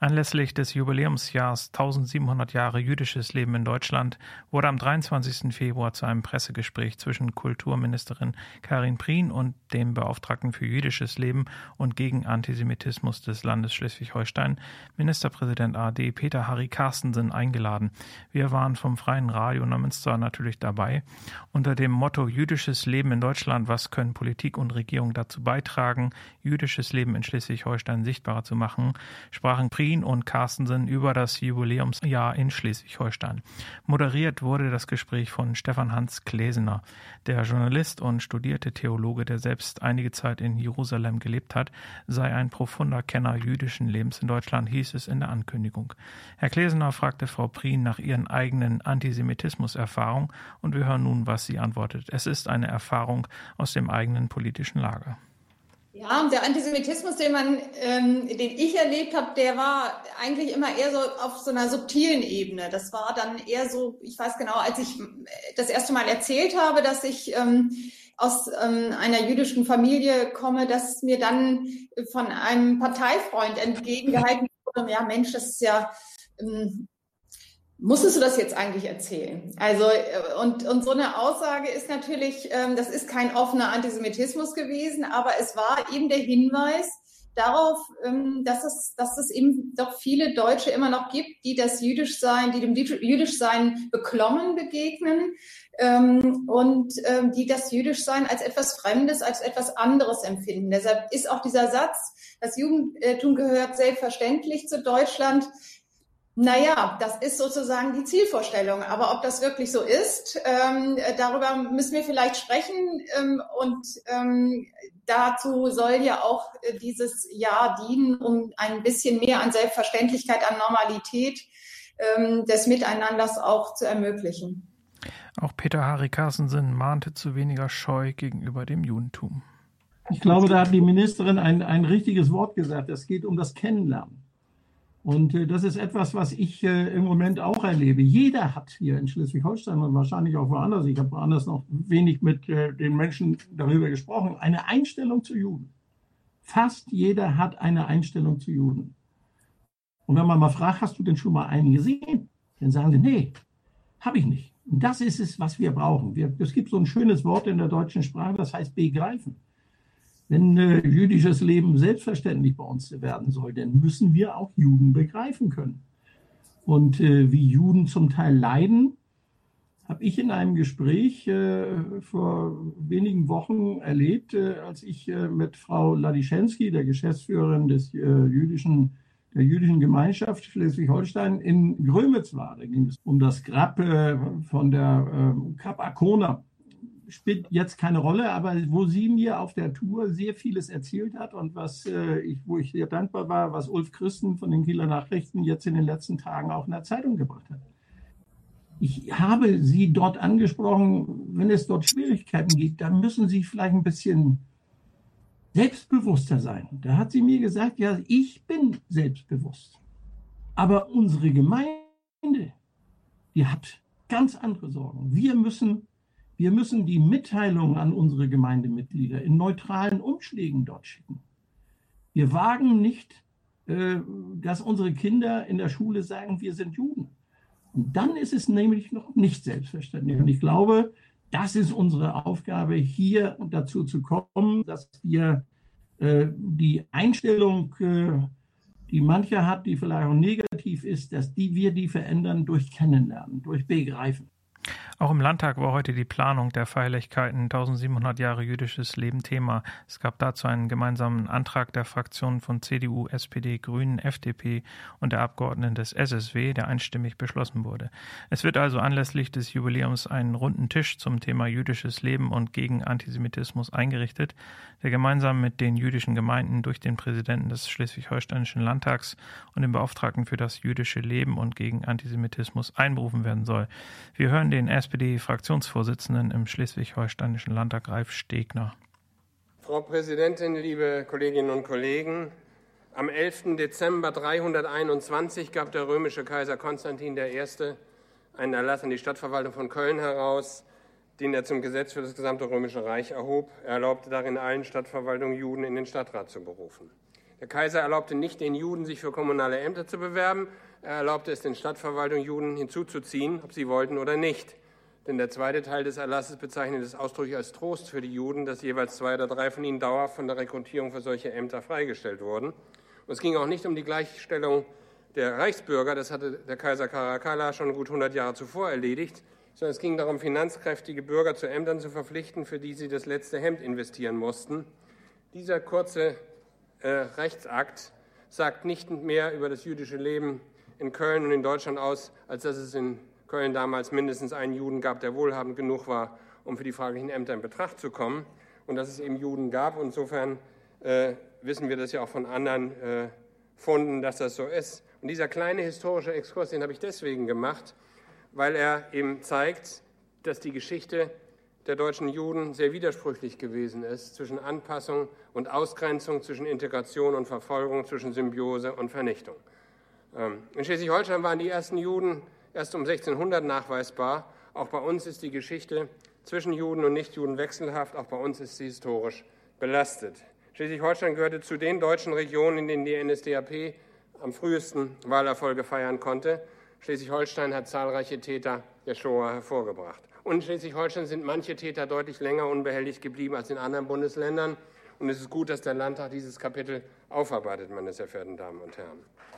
Anlässlich des Jubiläumsjahrs 1700 Jahre jüdisches Leben in Deutschland wurde am 23. Februar zu einem Pressegespräch zwischen Kulturministerin Karin Prien und dem Beauftragten für jüdisches Leben und gegen Antisemitismus des Landes Schleswig-Holstein, Ministerpräsident AD Peter Harry Carstensen, eingeladen. Wir waren vom Freien Radio Neumünster natürlich dabei. Unter dem Motto Jüdisches Leben in Deutschland, was können Politik und Regierung dazu beitragen, jüdisches Leben in Schleswig-Holstein sichtbarer zu machen, sprachen Prien und Carstensen über das Jubiläumsjahr in Schleswig-Holstein. Moderiert wurde das Gespräch von Stefan Hans Gläsener. Der Journalist und studierte Theologe, der selbst einige Zeit in Jerusalem gelebt hat, sei ein profunder Kenner jüdischen Lebens in Deutschland, hieß es in der Ankündigung. Herr Gläsener fragte Frau Prien nach ihren eigenen Antisemitismus-Erfahrungen und wir hören nun, was sie antwortet. Es ist eine Erfahrung aus dem eigenen politischen Lager. Ja, der Antisemitismus, den ich erlebt habe, der war eigentlich immer eher so auf so einer subtilen Ebene. Das war dann eher so, ich weiß genau, als ich das erste Mal erzählt habe, dass ich aus einer jüdischen Familie komme, dass mir dann von einem Parteifreund entgegengehalten wurde, ja Mensch, das ist ja... musstest du das jetzt eigentlich erzählen? Also, und so eine Aussage ist natürlich, das ist kein offener Antisemitismus gewesen, aber es war eben der Hinweis darauf, dass es eben doch viele Deutsche immer noch gibt, die das Jüdischsein, die dem Jüdischsein beklommen begegnen, und die das Jüdischsein als etwas Fremdes, als etwas anderes empfinden. Deshalb ist auch dieser Satz, das Judentum gehört selbstverständlich zu Deutschland. Naja, das ist sozusagen die Zielvorstellung. Aber ob das wirklich so ist, darüber müssen wir vielleicht sprechen. Und dazu soll ja auch dieses Jahr dienen, um ein bisschen mehr an Selbstverständlichkeit, an Normalität des Miteinanders auch zu ermöglichen. Auch Peter Harry Carstensen mahnte zu weniger Scheu gegenüber dem Judentum. Ich glaube, da hat die Ministerin ein richtiges Wort gesagt. Es geht um das Kennenlernen. Und das ist etwas, was ich im Moment auch erlebe. Jeder hat hier in Schleswig-Holstein und wahrscheinlich auch woanders, ich habe woanders noch wenig mit den Menschen darüber gesprochen, eine Einstellung zu Juden. Fast jeder hat eine Einstellung zu Juden. Und wenn man mal fragt, hast du denn schon mal einen gesehen? Dann sagen sie, nee, habe ich nicht. Und das ist es, was wir brauchen. Es gibt so ein schönes Wort in der deutschen Sprache, das heißt begreifen. Wenn jüdisches Leben selbstverständlich bei uns werden soll, dann müssen wir auch Juden begreifen können. Und wie Juden zum Teil leiden, habe ich in einem Gespräch vor wenigen Wochen erlebt, als ich mit Frau Ladischenski, der Geschäftsführerin der jüdischen Gemeinschaft Schleswig-Holstein, in Grömitz war. Da ging es um das Grab von der Kap Arkona. Spielt jetzt keine Rolle, aber wo sie mir auf der Tour sehr vieles erzählt hat und wo ich sehr dankbar war, was Ulf Christen von den Kieler Nachrichten jetzt in den letzten Tagen auch in der Zeitung gebracht hat. Ich habe sie dort angesprochen, wenn es dort Schwierigkeiten gibt, dann müssen sie vielleicht ein bisschen selbstbewusster sein. Da hat sie mir gesagt, ja, ich bin selbstbewusst, aber unsere Gemeinde, die hat ganz andere Sorgen. Wir müssen die Mitteilung an unsere Gemeindemitglieder in neutralen Umschlägen dort schicken. Wir wagen nicht, dass unsere Kinder in der Schule sagen, wir sind Juden. Und dann ist es nämlich noch nicht selbstverständlich. Und ich glaube, das ist unsere Aufgabe, hier dazu zu kommen, dass wir die Einstellung, die mancher hat, die vielleicht auch negativ ist, dass wir die verändern durch Kennenlernen, durch Begreifen. Auch im Landtag war heute die Planung der Feierlichkeiten 1700 Jahre jüdisches Leben Thema. Es gab dazu einen gemeinsamen Antrag der Fraktionen von CDU, SPD, Grünen, FDP und der Abgeordneten des SSW, der einstimmig beschlossen wurde. Es wird also anlässlich des Jubiläums einen runden Tisch zum Thema jüdisches Leben und gegen Antisemitismus eingerichtet, der gemeinsam mit den jüdischen Gemeinden durch den Präsidenten des Schleswig-Holsteinischen Landtags und den Beauftragten für das jüdische Leben und gegen Antisemitismus einberufen werden soll. Wir hören den SPD-Fraktionsvorsitzenden im Schleswig-Holsteinischen Landtag, Ralf Stegner. Frau Präsidentin, liebe Kolleginnen und Kollegen! Am 11. Dezember 321 gab der römische Kaiser Konstantin I. einen Erlass an die Stadtverwaltung von Köln heraus, den er zum Gesetz für das gesamte Römische Reich erhob. Er erlaubte darin allen Stadtverwaltungen, Juden in den Stadtrat zu berufen. Der Kaiser erlaubte nicht den Juden, sich für kommunale Ämter zu bewerben. Er erlaubte es den Stadtverwaltungen, Juden hinzuzuziehen, ob sie wollten oder nicht. Denn der zweite Teil des Erlasses bezeichnet es ausdrücklich als Trost für die Juden, dass jeweils 2 oder 3 von ihnen dauerhaft von der Rekrutierung für solche Ämter freigestellt wurden. Und es ging auch nicht um die Gleichstellung der Reichsbürger, das hatte der Kaiser Caracalla schon gut 100 Jahre zuvor erledigt, sondern es ging darum, finanzkräftige Bürger zu Ämtern zu verpflichten, für die sie das letzte Hemd investieren mussten. Dieser kurze Rechtsakt sagt nicht mehr über das jüdische Leben in Köln und in Deutschland aus, als dass es in Köln damals mindestens einen Juden gab, der wohlhabend genug war, um für die fraglichen Ämter in Betracht zu kommen, und dass es eben Juden gab. Insofern wissen wir das ja auch von anderen Funden, dass das so ist. Und dieser kleine historische Exkurs, den habe ich deswegen gemacht, weil er eben zeigt, dass die Geschichte der deutschen Juden sehr widersprüchlich gewesen ist, zwischen Anpassung und Ausgrenzung, zwischen Integration und Verfolgung, zwischen Symbiose und Vernichtung. In Schleswig-Holstein waren die ersten Juden erst um 1600 nachweisbar. Auch bei uns ist die Geschichte zwischen Juden und Nichtjuden wechselhaft. Auch bei uns ist sie historisch belastet. Schleswig-Holstein gehörte zu den deutschen Regionen, in denen die NSDAP am frühesten Wahlerfolge feiern konnte. Schleswig-Holstein hat zahlreiche Täter der Shoah hervorgebracht. Und in Schleswig-Holstein sind manche Täter deutlich länger unbehelligt geblieben als in anderen Bundesländern. Und es ist gut, dass der Landtag dieses Kapitel aufarbeitet, meine sehr verehrten Damen und Herren.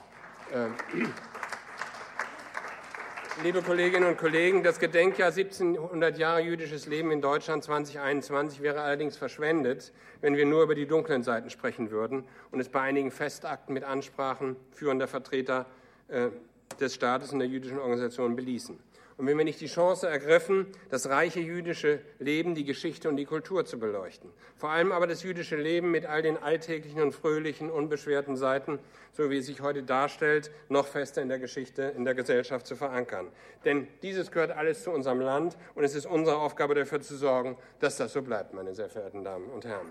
Liebe Kolleginnen und Kollegen, das Gedenkjahr 1700 Jahre jüdisches Leben in Deutschland 2021 wäre allerdings verschwendet, wenn wir nur über die dunklen Seiten sprechen würden und es bei einigen Festakten mit Ansprachen führender Vertreter des Staates und der jüdischen Organisation beließen. Und wenn wir nicht die Chance ergriffen, das reiche jüdische Leben, die Geschichte und die Kultur zu beleuchten. Vor allem aber das jüdische Leben mit all den alltäglichen und fröhlichen, unbeschwerten Seiten, so wie es sich heute darstellt, noch fester in der Geschichte, in der Gesellschaft zu verankern. Denn dieses gehört alles zu unserem Land und es ist unsere Aufgabe, dafür zu sorgen, dass das so bleibt, meine sehr verehrten Damen und Herren.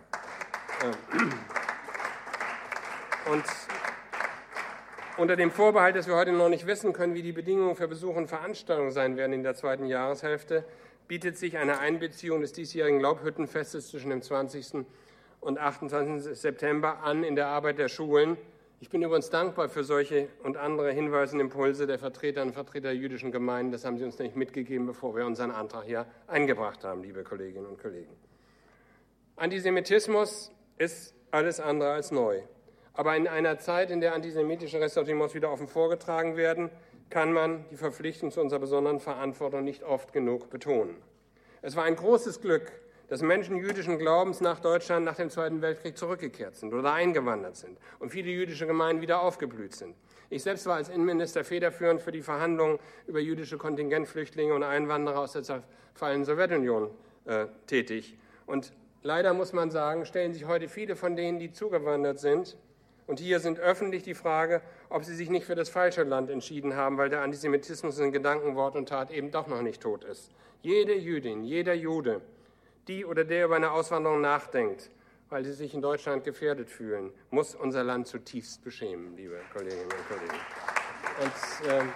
Und unter dem Vorbehalt, dass wir heute noch nicht wissen können, wie die Bedingungen für Besuch und Veranstaltungen sein werden in der zweiten Jahreshälfte, bietet sich eine Einbeziehung des diesjährigen Laubhüttenfestes zwischen dem 20. und 28. September an in der Arbeit der Schulen. Ich bin übrigens dankbar für solche und andere Hinweise und Impulse der Vertreterinnen und Vertreter der jüdischen Gemeinden. Das haben Sie uns nicht mitgegeben, bevor wir unseren Antrag hier eingebracht haben, liebe Kolleginnen und Kollegen. Antisemitismus ist alles andere als neu. Aber in einer Zeit, in der antisemitische Ressentiments wieder offen vorgetragen werden, kann man die Verpflichtung zu unserer besonderen Verantwortung nicht oft genug betonen. Es war ein großes Glück, dass Menschen jüdischen Glaubens nach Deutschland nach dem Zweiten Weltkrieg zurückgekehrt sind oder eingewandert sind und viele jüdische Gemeinden wieder aufgeblüht sind. Ich selbst war als Innenminister federführend für die Verhandlungen über jüdische Kontingentflüchtlinge und Einwanderer aus der zerfallenen Sowjetunion tätig. Und leider muss man sagen, stellen sich heute viele von denen, die zugewandert sind, und hier sind öffentlich die Frage, ob sie sich nicht für das falsche Land entschieden haben, weil der Antisemitismus in Gedanken, Wort und Tat eben doch noch nicht tot ist. Jede Jüdin, jeder Jude, die oder der über eine Auswanderung nachdenkt, weil sie sich in Deutschland gefährdet fühlen, muss unser Land zutiefst beschämen, liebe Kolleginnen und Kollegen.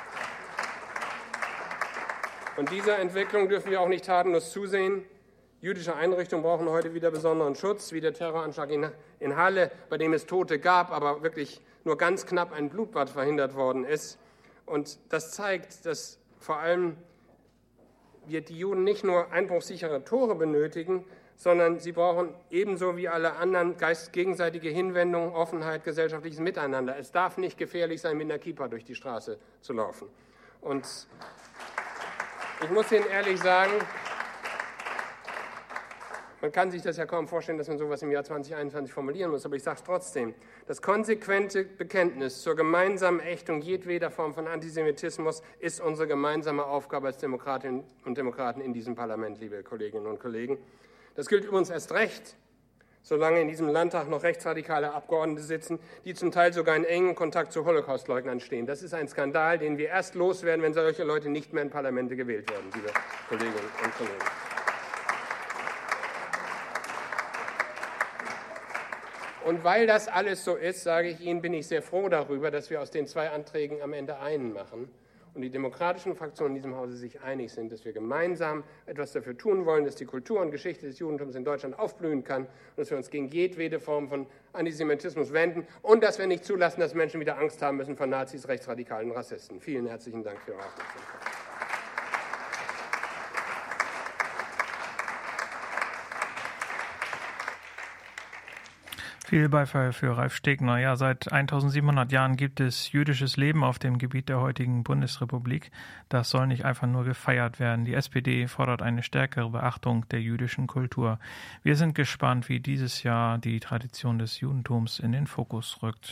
Und dieser Entwicklung dürfen wir auch nicht tatenlos zusehen. Jüdische Einrichtungen brauchen heute wieder besonderen Schutz, wie der Terroranschlag in Halle, bei dem es Tote gab, aber wirklich nur ganz knapp ein Blutbad verhindert worden ist. Und das zeigt, dass vor allem wir die Juden nicht nur einbruchsichere Tore benötigen, sondern sie brauchen ebenso wie alle anderen gegenseitige Hinwendung, Offenheit, gesellschaftliches Miteinander. Es darf nicht gefährlich sein, mit einer Kippa durch die Straße zu laufen. Und ich muss Ihnen ehrlich sagen, man kann sich das ja kaum vorstellen, dass man sowas im Jahr 2021 formulieren muss, aber ich sage es trotzdem. Das konsequente Bekenntnis zur gemeinsamen Ächtung jedweder Form von Antisemitismus ist unsere gemeinsame Aufgabe als Demokratinnen und Demokraten in diesem Parlament, liebe Kolleginnen und Kollegen. Das gilt übrigens erst recht, solange in diesem Landtag noch rechtsradikale Abgeordnete sitzen, die zum Teil sogar in engem Kontakt zu Holocaustleugnern stehen. Das ist ein Skandal, den wir erst loswerden, wenn solche Leute nicht mehr in Parlamente gewählt werden, liebe Kolleginnen und Kollegen. Und weil das alles so ist, sage ich Ihnen, bin ich sehr froh darüber, dass wir aus den 2 Anträgen am Ende einen machen und die demokratischen Fraktionen in diesem Hause sich einig sind, dass wir gemeinsam etwas dafür tun wollen, dass die Kultur und Geschichte des Judentums in Deutschland aufblühen kann und dass wir uns gegen jedwede Form von Antisemitismus wenden und dass wir nicht zulassen, dass Menschen wieder Angst haben müssen vor Nazis, Rechtsradikalen und Rassisten. Vielen herzlichen Dank für Ihre Aufmerksamkeit. Viel Beifall für Ralf Stegner. Ja, seit 1700 Jahren gibt es jüdisches Leben auf dem Gebiet der heutigen Bundesrepublik. Das soll nicht einfach nur gefeiert werden. Die SPD fordert eine stärkere Beachtung der jüdischen Kultur. Wir sind gespannt, wie dieses Jahr die Tradition des Judentums in den Fokus rückt.